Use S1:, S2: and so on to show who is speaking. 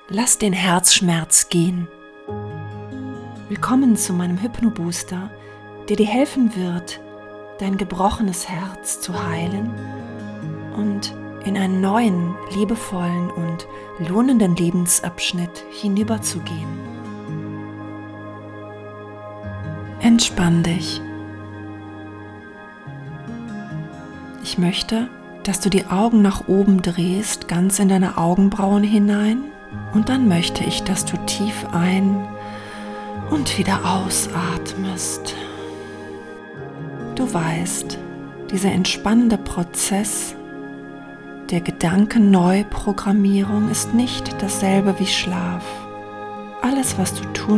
S1: Lass den Herzschmerz gehen. Willkommen zu meinem Hypnobooster, der dir helfen wird, dein gebrochenes Herz zu heilen und in einen neuen, liebevollen und lohnenden Lebensabschnitt hinüberzugehen. Entspann dich. Ich möchte, dass du die Augen nach oben drehst, ganz in deine Augenbrauen hinein, und dann möchte ich, dass du tief ein- und wieder ausatmest. Du weißt, dieser entspannende Prozess der Gedankenneuprogrammierung ist nicht dasselbe wie Schlaf. Alles, was du tun